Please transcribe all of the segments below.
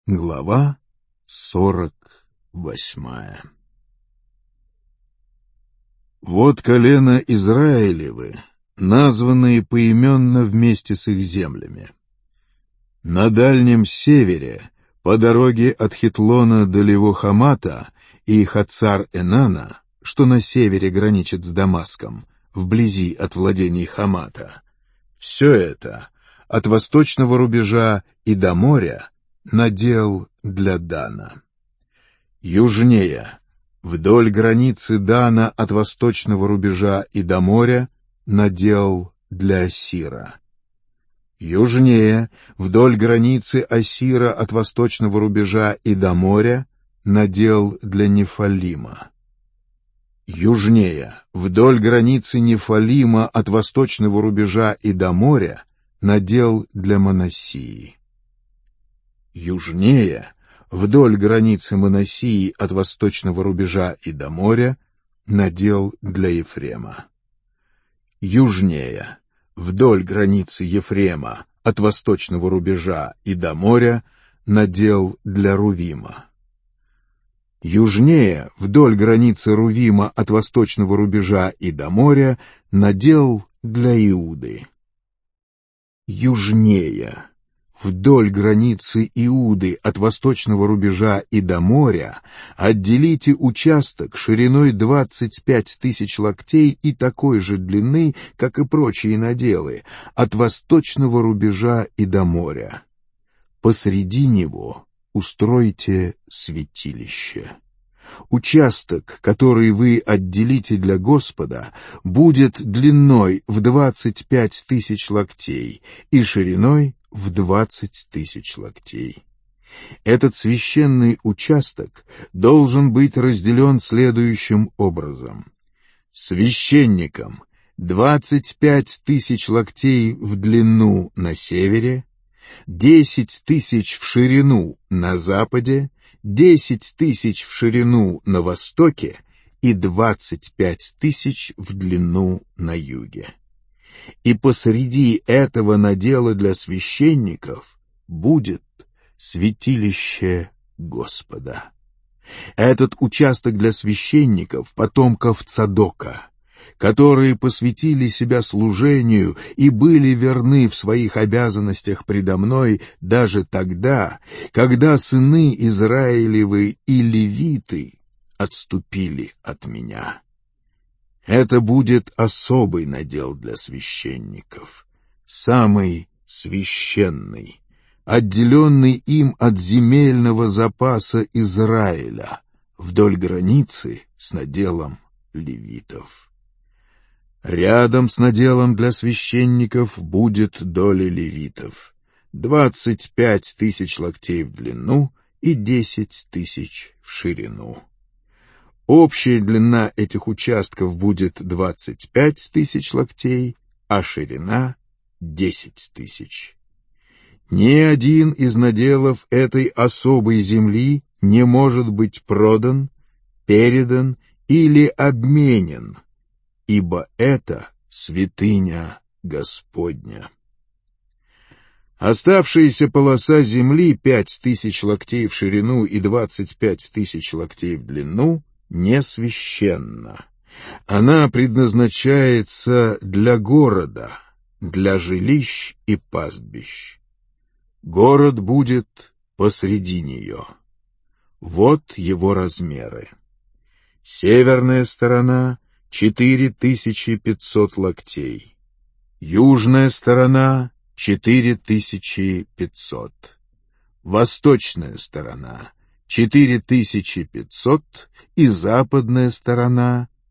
Глава 48. Вот колено Израилевы, названные поименно вместе с их землями. На дальнем севере, по дороге от Хитлона до Левохамата и Хацар-Энана, что на севере граничит с Дамаском, вблизи от владений Хамата, все это, от восточного рубежа и до моря, надел для Дана. Южнее, вдоль границы Дана от восточного рубежа и до моря, надел для Асира. Южнее, вдоль границы Асира от восточного рубежа и до моря, надел для Нефалима. Южнее, вдоль границы Нефалима от восточного рубежа и до моря, надел для Манассии. Южнее, вдоль границы Манассии от восточного рубежа и до моря, надел для Ефрема. Южнее, вдоль границы Ефрема от восточного рубежа и до моря, надел для Рувима. Южнее, вдоль границы Рувима от восточного рубежа и до моря, надел для Иуды. Южнее, вдоль границы Иуды от восточного рубежа и до моря, отделите участок шириной 25 тысяч локтей и такой же длины, как и прочие наделы, от восточного рубежа и до моря. Посреди него устройте святилище. Участок, который вы отделите для Господа, будет длиной в 25 тысяч локтей и шириной в 20 тысяч локтей. Этот священный участок должен быть разделен следующим образом. Священникам 25 тысяч локтей в длину на севере, 10 тысяч в ширину на западе, 10 тысяч в ширину на востоке и 25 тысяч в длину на юге. И посреди этого надела для священников будет святилище Господа. Этот участок для священников, потомков Цадока, которые посвятили себя служению и были верны в своих обязанностях предо мной даже тогда, когда сыны Израилевы и левиты отступили от меня. Это будет особый надел для священников, самый священный, отделенный им от земельного запаса Израиля, вдоль границы с наделом левитов. Рядом с наделом для священников будет доля левитов, 25 тысяч локтей в длину и 10 тысяч в ширину. Общая длина этих участков будет 25 тысяч локтей, а ширина — 10 тысяч. Ни один из наделов этой особой земли не может быть продан, передан или обменен, ибо это святыня Господня. Оставшаяся полоса земли 5 тысяч локтей в ширину и 25 тысяч локтей в длину не священна. Она предназначается для города, для жилищ и пастбищ. Город будет посреди нее. Вот его размеры. Северная сторона — 4500 локтей. Южная сторона — 4500. Восточная сторона — 4500 и западная сторона —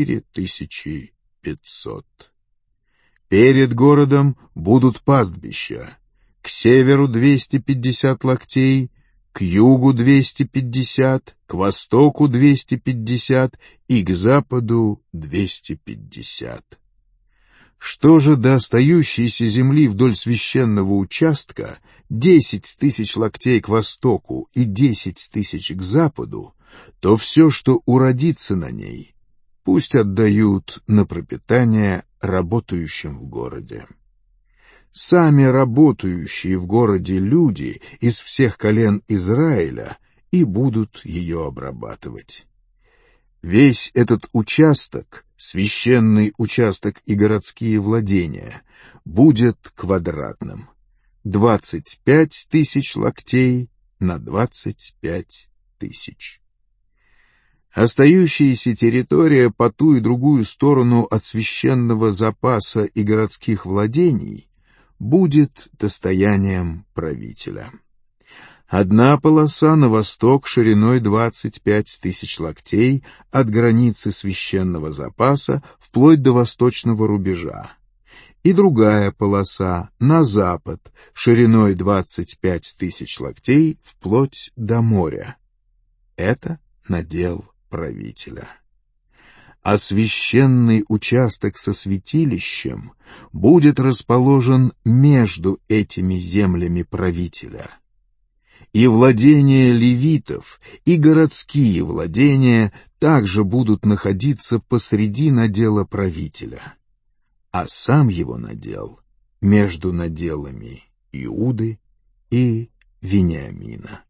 4500. Перед городом будут пастбища. К северу 250 локтей, к югу 250, к востоку 250 и к западу 250. Что же до остающейся земли вдоль священного участка, 10 тысяч локтей к востоку и 10 тысяч к западу, то все, что уродится на ней, пусть отдают на пропитание работающим в городе. сами работающие в городе люди из всех колен Израиля и будут ее обрабатывать. Весь этот участок, священный участок и городские владения, будет квадратным. 25 тысяч локтей на 25 тысяч. Остающаяся территория по ту и другую сторону от священного запаса и городских владений будет достоянием правителя. Одна полоса на восток шириной 25 тысяч локтей от границы священного запаса вплоть до восточного рубежа, и другая полоса на запад шириной 25 тысяч локтей вплоть до моря. Это надел правителя. А священный участок со святилищем будет расположен между этими землями правителя. И владения левитов, и городские владения также будут находиться посреди надела правителя, а сам его надел между наделами Иуды и Вениамина.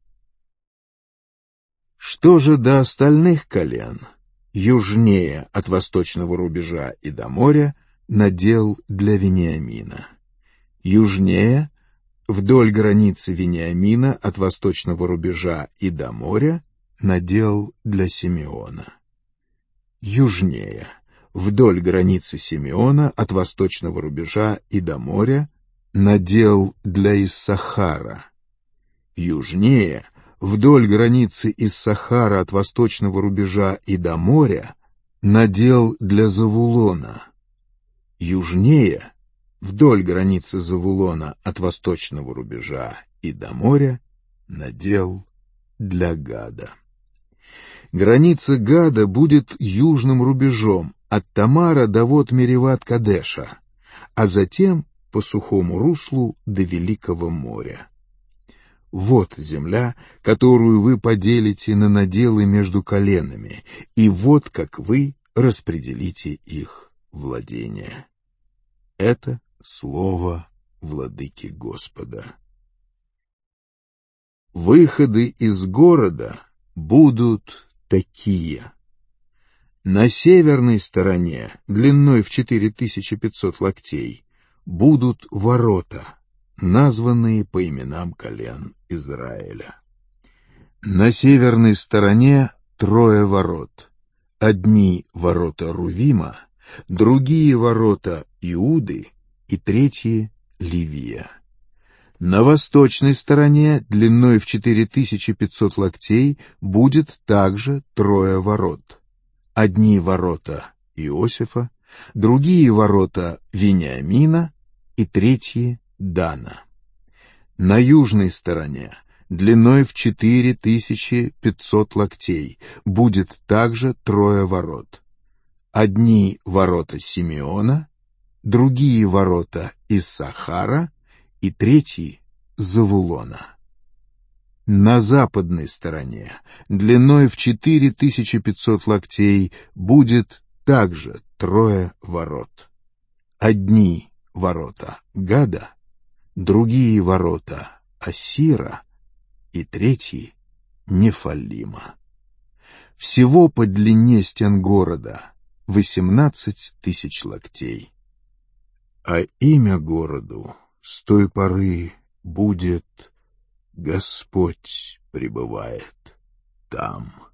Что же до остальных колен, южнее от восточного рубежа и до моря, надел для Вениамина. Южнее, вдоль границы Вениамина от восточного рубежа и до моря, надел для Симеона. Южнее, вдоль границы Симеона от восточного рубежа и до моря, надел для Иссахара. Южнее, вдоль границы Иссахара от восточного рубежа и до моря, надел для Завулона. Южнее, вдоль границы Завулона от восточного рубежа и до моря, надел для Гада. Граница Гада будет южным рубежом от Тамара до вод Мереват-Кадеша, а затем по сухому руслу до Великого моря. Вот земля, которую вы поделите на наделы между коленами, и вот как вы распределите их владения. Это слово владыки Господа. Выходы из города будут такие. На северной стороне, длиной в 4500 локтей, будут ворота, названные по именам колен Израиля. На северной стороне 3 ворот. Одни ворота Рувима, другие ворота Иуды и третьи Левия. На восточной стороне, длиной в 4500 локтей, будет также 3 ворот. Одни ворота Иосифа, другие ворота Вениамина и третьи Дана. На южной стороне, длиной в 4500 локтей, будет также 3 ворот. Одни ворота Симеона, другие ворота Иссахара и третьи Завулона. На западной стороне, длиной в 4500 локтей, будет также 3 ворот. Одни ворота Гада, другие ворота Ассира и третьи Нефалима. Всего по длине стен города 18 тысяч локтей. А имя городу с той поры будет «Господь пребывает там».